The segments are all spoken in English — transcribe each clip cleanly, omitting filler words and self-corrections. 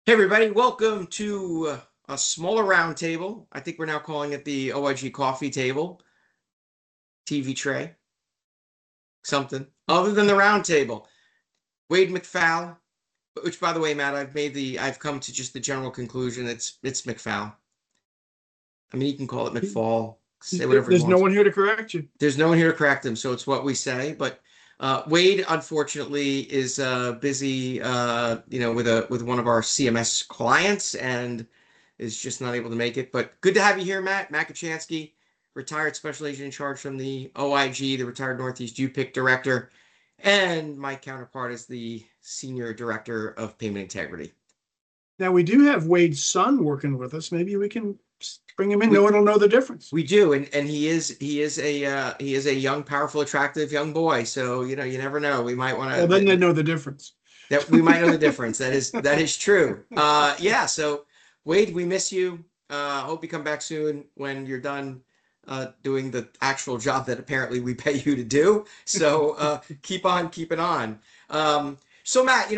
Hey everybody, welcome to a smaller roundtable. I think we're now calling it the OIG coffee table, TV tray, something other than the roundtable. Wade McFall, which by the way, Matt, I've come to just the general conclusion it's McFall. I mean, you can call it McFall, say whatever he There's no wants. one here to correct you. There's no one here to correct him, so it's what we say. But Wade, unfortunately, is busy, with one of our CMS clients and is just not able to make it. But good to have you here, Matt Makachansky, retired special agent in charge from the OIG, the retired Northeast UPIC director, and my counterpart is the senior director of payment integrity. Now we do have Wade's son working with us. Maybe we can bring him in. No We one will know the difference. we do, and he is a young, powerful, attractive young boy. So you never know. We might want Well, then they to know the difference. that we might know the difference. That is true. Yeah. So Wade, we miss you. Hope you come back soon when you're done doing the actual job that apparently we pay you to do. So keep on keeping on. So Matt,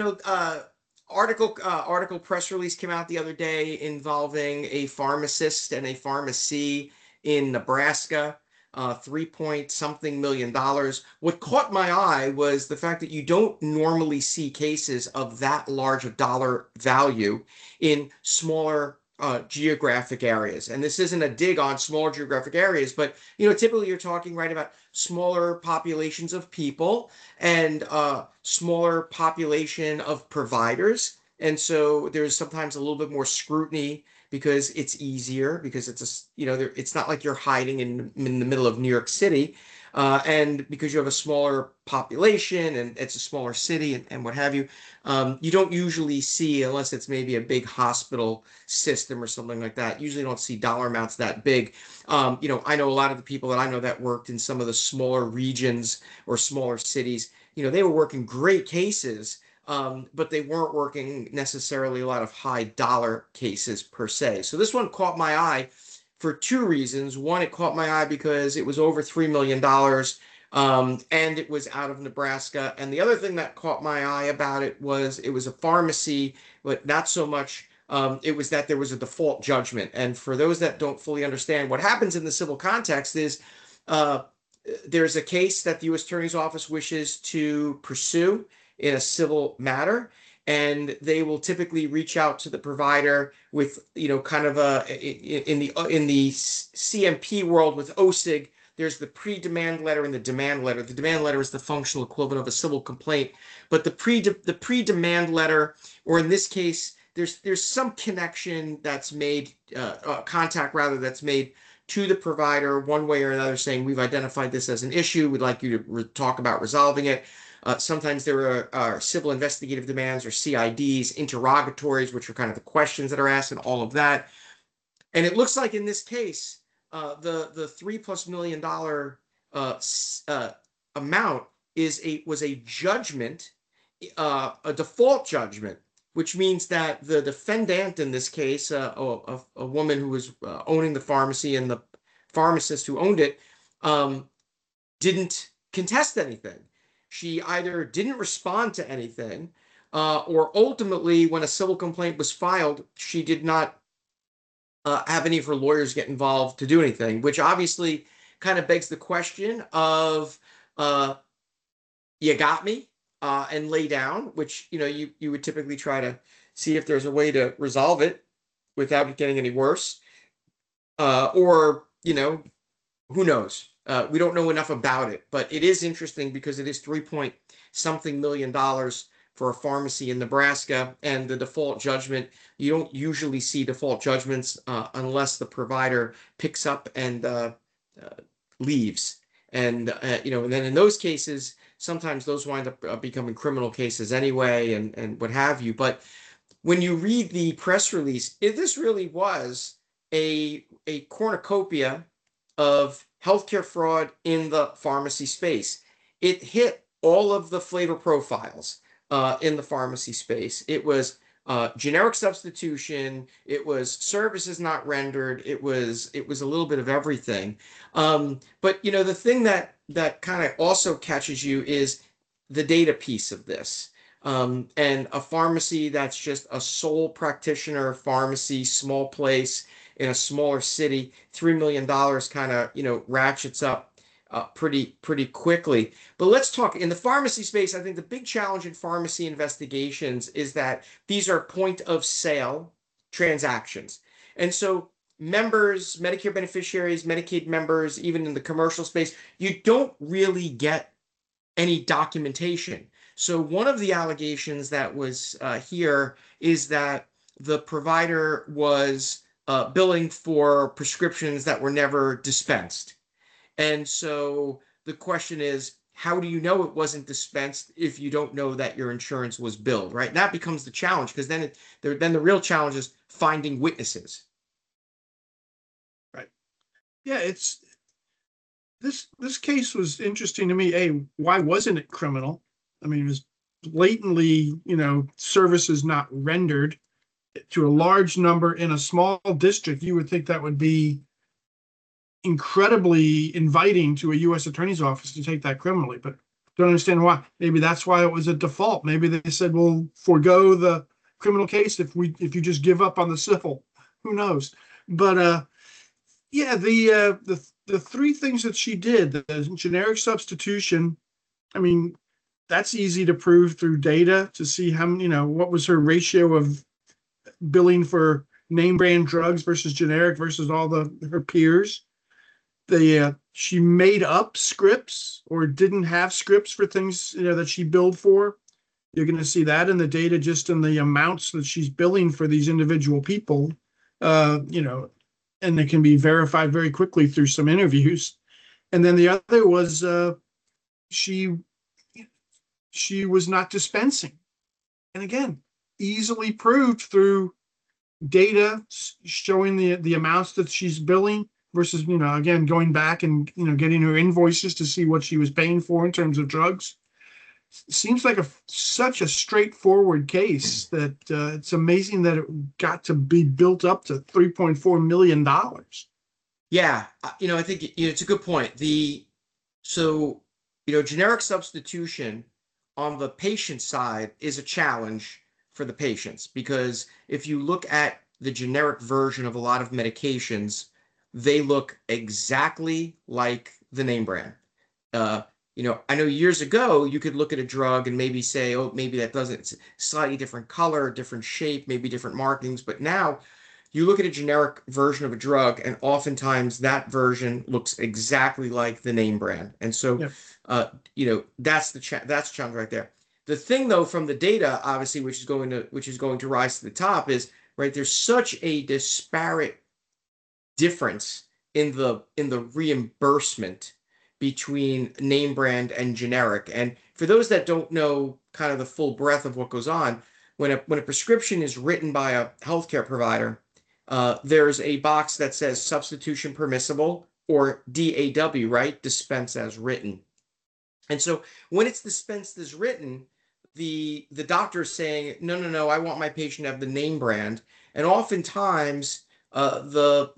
article press release came out the other day involving a pharmacist and a pharmacy in Nebraska. 3 point something million dollars. What caught my eye was the fact that you don't normally see cases of that large of dollar value in smaller geographic areas. And this isn't a dig on smaller geographic areas, but typically you're talking right about smaller populations of people and smaller population of providers. And so there's sometimes a little bit more scrutiny because it's easier because it's not like you're hiding in the middle of New York City, and because you have a smaller population and it's a smaller city and what have you, you don't usually see, unless it's maybe a big hospital system or something like that. Usually don't see dollar amounts that big. I know a lot of the people that I know that worked in some of the smaller regions or smaller cities. They were working great cases, but they weren't working necessarily a lot of high dollar cases per se. So this one caught my eye for two reasons. One, it caught my eye because it was over $3 million, and it was out of Nebraska. And the other thing that caught my eye about it was a pharmacy, but not so much. It was that there was a default judgment. And for those that don't fully understand, what happens in the civil context is uh, there's a case that the U.S. Attorney's Office wishes to pursue in a civil matter, and they will typically reach out to the provider with, kind of in the CMP world with OSIG. There's the pre-demand letter and the demand letter. The demand letter is the functional equivalent of a civil complaint, but the pre-demand letter, or in this case, there's some connection that's made, contact rather, that's made to the provider one way or another, saying we've identified this as an issue. We'd like you to talk about resolving it. Sometimes there are civil investigative demands or CIDs, interrogatories, which are kind of the questions that are asked and all of that. And it looks like in this case, the $3+ million amount was a judgment, a default judgment, which means that the defendant in this case, a woman who was owning the pharmacy and the pharmacist who owned it, didn't contest anything. She either didn't respond to anything, or ultimately, when a civil complaint was filed, she did not have any of her lawyers get involved to do anything, which obviously kind of begs the question of, uh, you got me, and lay down, which you would typically try to see if there's a way to resolve it without it getting any worse, or who knows? We don't know enough about it, but it is interesting because it is 3 point something million dollars for a pharmacy in Nebraska, and the default judgment, you don't usually see default judgments unless the provider picks up and leaves. And then in those cases, sometimes those wind up becoming criminal cases anyway, and what have you. But when you read the press release, this really was a cornucopia of healthcare fraud in the pharmacy space. It hit all of the flavor profiles in the pharmacy space. It was generic substitution. It was services not rendered. It was a little bit of everything. But the thing that kind of also catches you is the data piece of this. And a pharmacy that's just a sole practitioner pharmacy, small place in a smaller city, $3 million kind of, ratchets up pretty quickly. But let's talk in the pharmacy space. I think the big challenge in pharmacy investigations is that these are point of sale transactions. And so members, Medicare beneficiaries, Medicaid members, even in the commercial space, you don't really get any documentation. So one of the allegations that was here is that the provider was billing for prescriptions that were never dispensed. And so the question is, how do you know it wasn't dispensed if you don't know that your insurance was billed, right? And that becomes the challenge, because then the real challenge is finding witnesses. Right. Yeah, this case was interesting to me. Why wasn't it criminal? I mean, it was blatantly, services not rendered to a large number in a small district. You would think that would be incredibly inviting to a U.S. attorney's office to take that criminally, but don't understand why. Maybe that's why it was a default. Maybe they said, "We'll forego the criminal case if you just give up on the civil." Who knows? But yeah, the three things that she did, the generic substitution. I mean, that's easy to prove through data to see how, what was her ratio of billing for name brand drugs versus generic versus all her peers. She made up scripts or didn't have scripts for things that she billed for. You're going to see that in the data, just in the amounts that she's billing for these individual people. And it can be verified very quickly through some interviews. And then the other was she was not dispensing. And again, easily proved through data showing the amounts that she's billing versus, again, going back and, getting her invoices to see what she was paying for in terms of drugs. Seems like such a straightforward case that it's amazing that it got to be built up to $3.4 million. Yeah, I think it's a good point. Generic substitution on the patient side is a challenge for the patients, because if you look at the generic version of a lot of medications, they look exactly like the name brand. I know years ago you could look at a drug and maybe say, oh, maybe that doesn't, it's slightly different color, different shape, maybe different markings. But now you look at a generic version of a drug, and oftentimes that version looks exactly like the name brand. And so, yep. That's that's challenge right there. The thing, though, from the data, obviously, which is going to rise to the top, is right. There's such a disparate difference in the reimbursement between name brand and generic. And for those that don't know kind of the full breadth of what goes on, when a prescription is written by a healthcare provider, there's a box that says substitution permissible, or DAW, right? Dispense as written. And so when it's dispensed as written, the doctor is saying, no, I want my patient to have the name brand. And oftentimes the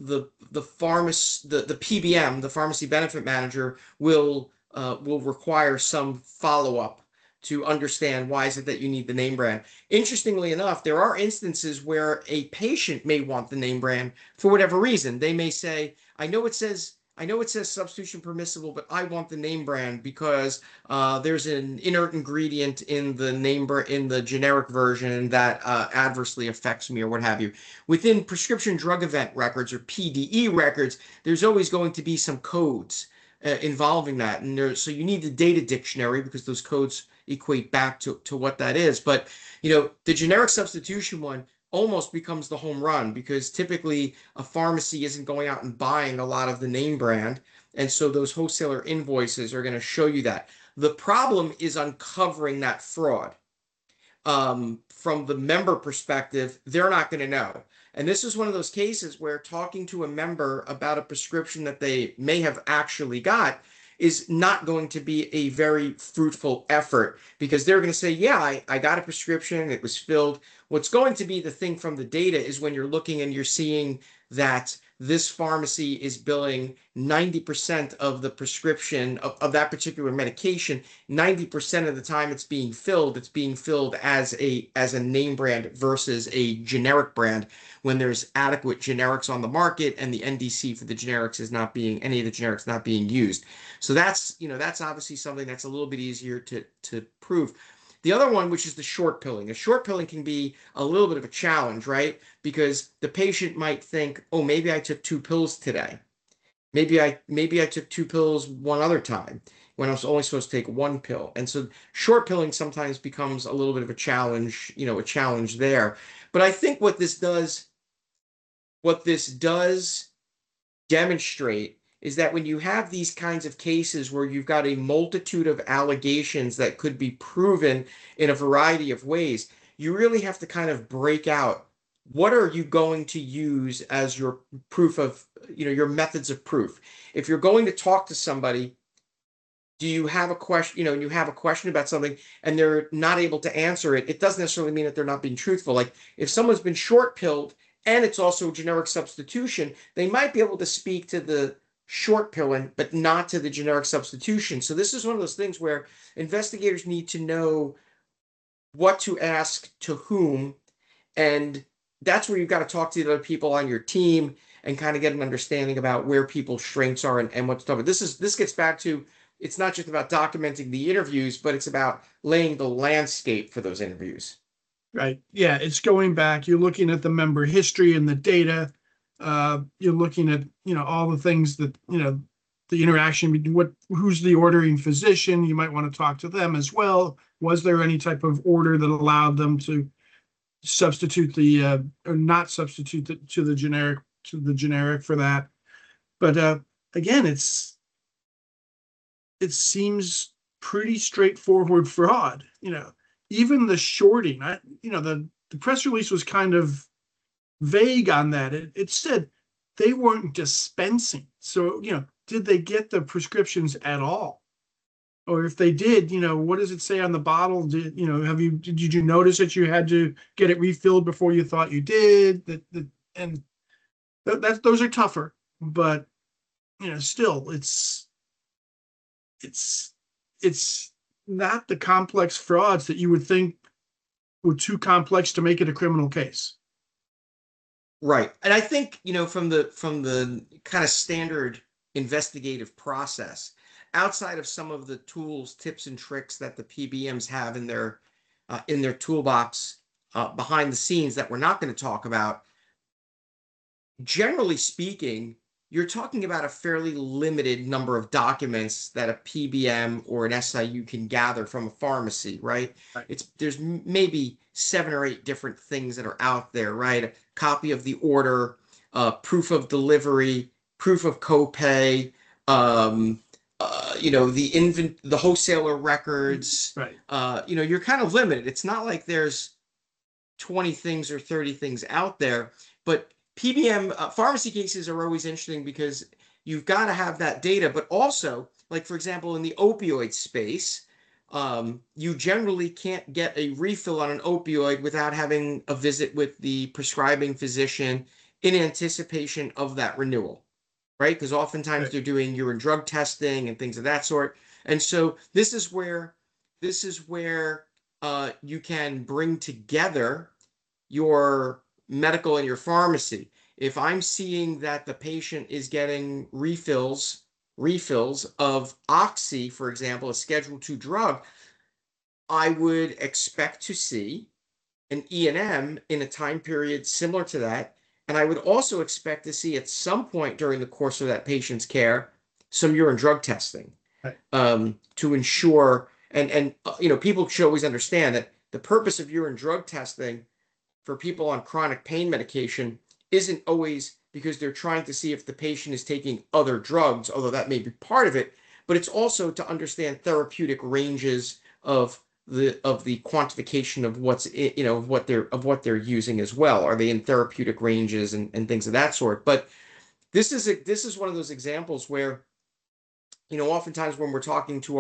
PBM, the pharmacy benefit manager, will require some follow-up to understand why is it that you need the name brand. Interestingly enough, there are instances where a patient may want the name brand for whatever reason. They may say, I know it says substitution permissible, but I want the name brand because there's an inert ingredient in the generic version that adversely affects me, or what have you. Within prescription drug event records, or PDE records, there's always going to be some codes involving that, and so you need the data dictionary, because those codes equate back to what that is. But the generic substitution one almost becomes the home run, because typically a pharmacy isn't going out and buying a lot of the name brand, and so those wholesaler invoices are going to show you that. The problem is uncovering that fraud. From the member perspective, they're not going to know. And this is one of those cases where talking to a member about a prescription that they may have actually got is not going to be a very fruitful effort, because they're going to say, yeah, I got a prescription, it was filled. What's going to be the thing from the data is when you're looking and you're seeing that this pharmacy is billing 90% of the prescription of that particular medication. 90% of the time it's being filled as a name brand versus a generic brand when there's adequate generics on the market and the NDC for the generics is not being, any of the generics not being used. So that's, that's obviously something that's a little bit easier to prove. The other one, which is the short pilling. A short pilling can be a little bit of a challenge, right? Because the patient might think, oh, maybe I took 2 pills today. Maybe I took 2 pills one other time when I was only supposed to take 1 pill. And so short pilling sometimes becomes a little bit of a challenge, a challenge there. But I think what this does demonstrate is that when you have these kinds of cases where you've got a multitude of allegations that could be proven in a variety of ways, you really have to kind of break out what are you going to use as your proof of, your methods of proof. If you're going to talk to somebody, do you have a question, and you have a question about something and they're not able to answer it, it doesn't necessarily mean that they're not being truthful. Like if someone's been short pilled and it's also a generic substitution, they might be able to speak to the short pilling, but not to the generic substitution. So this is one of those things where investigators need to know what to ask to whom. And that's where you've got to talk to the other people on your team and kind of get an understanding about where people's strengths are and what's done. But this gets back to, it's not just about documenting the interviews, but it's about laying the landscape for those interviews. Right. Yeah, it's going back. You're looking at the member history and the data. You're looking at, all the things that, the interaction between who's the ordering physician. You might want to talk to them as well. Was there any type of order that allowed them to substitute or not substitute to the generic for that? But again, it seems pretty straightforward fraud. Even the shorting, the press release was kind of vague on that. It said they weren't dispensing. So, did they get the prescriptions at all? Or if they did, what does it say on the bottle? Did you notice that you had to get it refilled before you thought you did? Those are tougher, but still it's not the complex frauds that you would think were too complex to make it a criminal case. Right. And I think, from the kind of standard investigative process, outside of some of the tools, tips, and tricks that the PBMs have in their toolbox behind the scenes that we're not going to talk about, generally speaking, you're talking about a fairly limited number of documents that a PBM or an SIU can gather from a pharmacy, right? Right. There's maybe 7 or 8 different things that are out there, right? A copy of the order, proof of delivery, proof of copay, the wholesaler records. Right. You're kind of limited. It's not like there's 20 things or 30 things out there, but PBM pharmacy cases are always interesting because you've got to have that data, but also, like for example, in the opioid space, you generally can't get a refill on an opioid without having a visit with the prescribing physician in anticipation of that renewal, right? Because oftentimes they're doing urine drug testing and things of that sort. And so this is where you can bring together your medical and your pharmacy. If I'm seeing that the patient is getting refills of Oxy, for example, a Schedule II drug, I would expect to see an E&M in a time period similar to that. And I would also expect to see at some point during the course of that patient's care some urine drug testing. Right. To ensure, and people should always understand that the purpose of urine drug testing for people on chronic pain medication isn't always because they're trying to see if the patient is taking other drugs, although that may be part of it, but it's also to understand therapeutic ranges of the quantification of what they're using as well. Are they in therapeutic ranges and things of that sort? But this is one of those examples where, oftentimes when we're talking to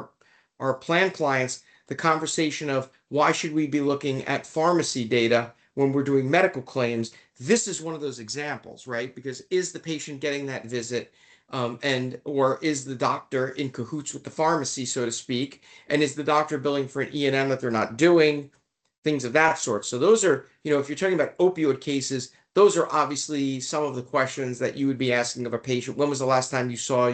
our plan clients, the conversation of why should we be looking at pharmacy data when we're doing medical claims, this is one of those examples, right? Because is the patient getting that visit? And or is the doctor in cahoots with the pharmacy, so to speak? And is the doctor billing for an E&M that they're not doing? Things of that sort. So those are, if you're talking about opioid cases, those are obviously some of the questions that you would be asking of a patient. When was the last time you saw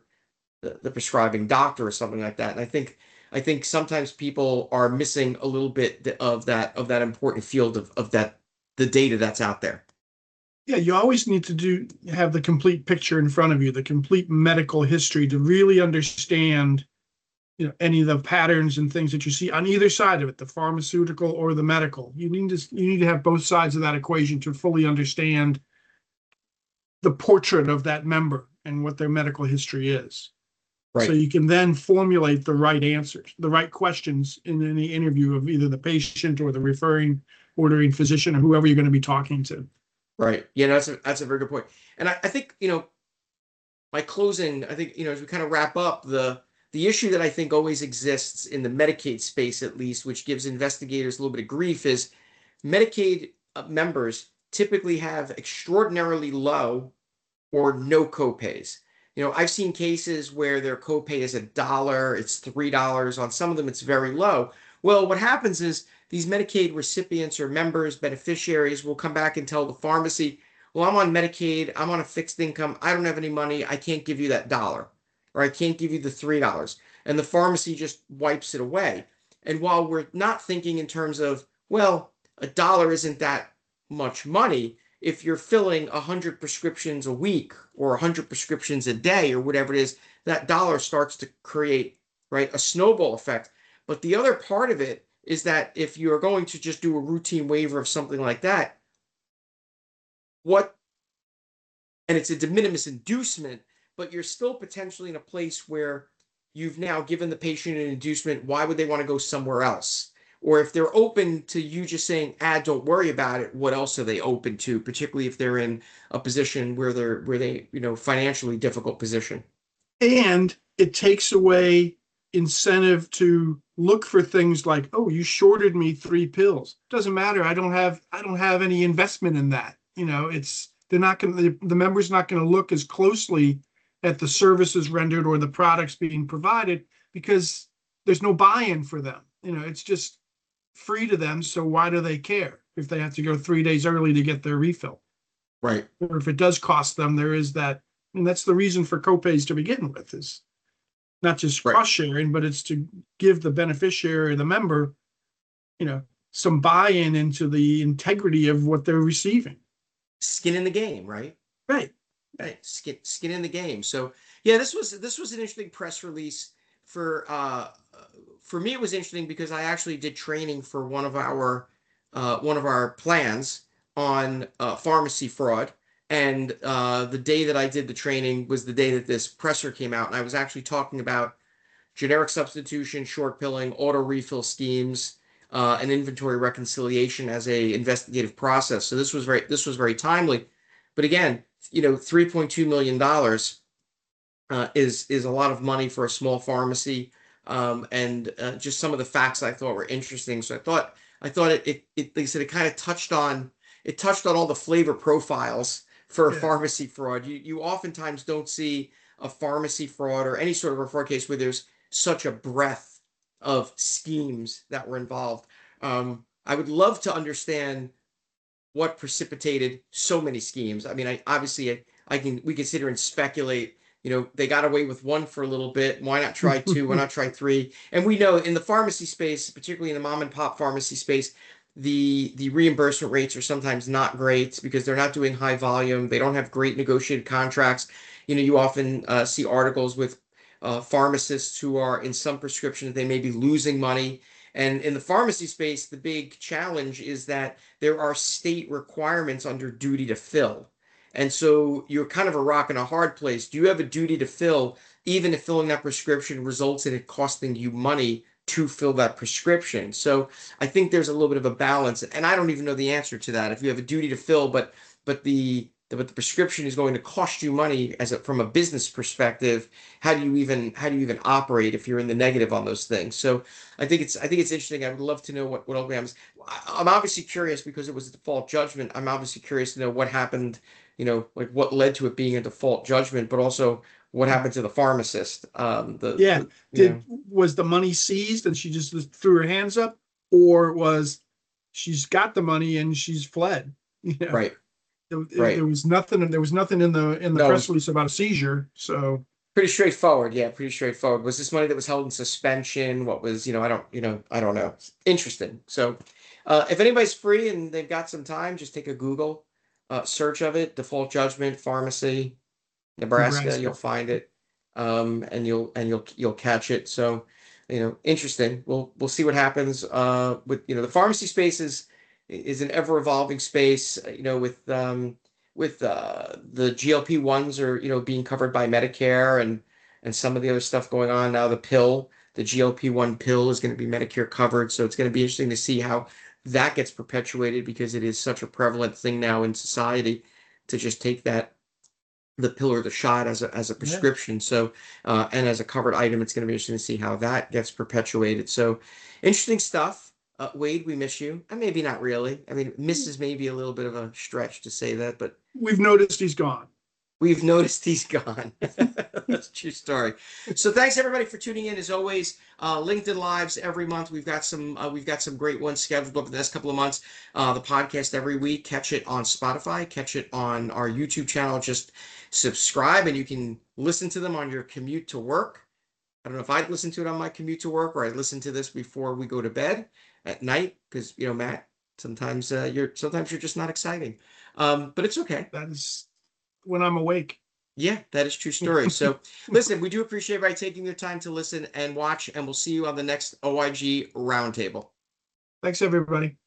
the prescribing doctor or something like that? And I think sometimes people are missing a little bit of that important field of that the data that's out there. Yeah, you always need to have the complete picture in front of you, the complete medical history to really understand, any of the patterns and things that you see on either side of it, the pharmaceutical or the medical. You need to have both sides of that equation to fully understand the portrait of that member and what their medical history is. So Right. you can then formulate the right answers, the right questions in any interview of either the patient or the referring ordering physician or whoever you're going to be talking to. Right. Yeah, that's a very good point. And I think, my closing, I think, as we kind of wrap up, the issue that I think always exists in the Medicaid space, at least, which gives investigators a little bit of grief, is Medicaid members typically have extraordinarily low or no copays. I've seen cases where their copay is $1, it's $3. On some of them, it's very low. Well, what happens is these Medicaid recipients or members, beneficiaries will come back and tell the pharmacy, well, I'm on Medicaid, I'm on a fixed income, I don't have any money, I can't give you that dollar, or I can't give you the $3. And the pharmacy just wipes it away. And while we're not thinking in terms of, well, $1 isn't that much money, if you're filling 100 prescriptions a week or 100 prescriptions a day or whatever it is, that dollar starts to create, right, a snowball effect. But the other part of it is that if you're going to just do a routine waiver of something like that, what, and it's a de minimis inducement, but you're still potentially in a place where you've now given the patient an inducement. Why would they want to go somewhere else? Or if they're open to you just saying, don't worry about it, what else are they open to, particularly if they're in a position where they, financially difficult position. And it takes away incentive to look for things like, oh, you shorted me 3 pills. Doesn't matter. I don't have any investment in that. They're not going to, the member's not going to look as closely at the services rendered or the products being provided because there's no buy-in for them. It's just free to them. So why do they care if they have to go 3 days early to get their refill? Right. Or if it does cost them, there is that. And that's the reason for copays to begin with, is not just Right. cost sharing, but it's to give the beneficiary or the member, some buy-in into the integrity of what they're receiving. Skin in the game, right? Right. Right. Skin in the game. So yeah, this was an interesting press release for me. It was interesting because I actually did training for one of our plans on pharmacy fraud. And the day that I did the training was the day that this presser came out, and I was actually talking about generic substitution, short pilling, auto refill schemes, and inventory reconciliation as a investigative process. So this was very timely. But again, $3.2 million is a lot of money for a small pharmacy, and just some of the facts I thought were interesting. So I thought like I said, it touched on all the flavor profiles for Yeah. pharmacy fraud. You oftentimes don't see a pharmacy fraud or any sort of a fraud case where there's such a breadth of schemes that were involved. I would love to understand what precipitated so many schemes. I mean, we can sit here and speculate. They got away with one for a little bit. Why not try two? Why not try three? And we know in the pharmacy space, particularly in the mom and pop pharmacy space, the reimbursement rates are sometimes not great because they're not doing high volume. They don't have great negotiated contracts. You often see articles with pharmacists who are in some prescriptions, they may be losing money. And in the pharmacy space, the big challenge is that there are state requirements under duty to fill. And so you're kind of a rock and a hard place. Do you have a duty to fill, even if filling that prescription results in it costing you money to fill that prescription? So I think there's a little bit of a balance, and I don't even know the answer to that. If you have a duty to fill, but the but the prescription is going to cost you money from a business perspective. How do you even operate if you're in the negative on those things? So I think it's interesting. I would love to know what all happens. I'm obviously curious because it was a default judgment. I'm obviously curious to know what happened, like what led to it being a default judgment, but also what happened to the pharmacist. Yeah. Was the money seized and she just threw her hands up, or was she's got the money and she's fled? Right. There was nothing in the No, press release about a seizure. So pretty straightforward. Yeah, pretty straightforward. Was this money that was held in suspension? What was, I don't know. Interesting. So, if anybody's free and they've got some time, just take a Google search of it, default judgment, pharmacy, Nebraska, you'll find it. And you'll catch it. So, interesting. We'll see what happens with, the pharmacy space is an ever evolving space, with the GLP-1s are, being covered by Medicare and some of the other stuff going on now. The GLP-1 pill is going to be Medicare covered. So it's going to be interesting to see how that gets perpetuated because it is such a prevalent thing now in society to just take the pill or the shot as a prescription. So, and as a covered item, it's going to be interesting to see how that gets perpetuated. So interesting stuff. Wade, we miss you. And maybe not really. I mean, miss is maybe a little bit of a stretch to say that, but we've noticed he's gone. We've noticed he's gone. That's a true story. So thanks everybody for tuning in. As always, LinkedIn Lives every month. We've got some great ones scheduled over the next couple of months. The podcast every week. Catch it on Spotify. Catch it on our YouTube channel. Just subscribe and you can listen to them on your commute to work. I don't know if I'd listen to it on my commute to work or I'd listen to this before we go to bed at night because Matt, sometimes you're just not exciting. But it's okay. That is when I'm awake. Yeah, that is true story. So listen, we do appreciate everybody taking their time to listen and watch, and we'll see you on the next OIG Roundtable. Thanks, everybody.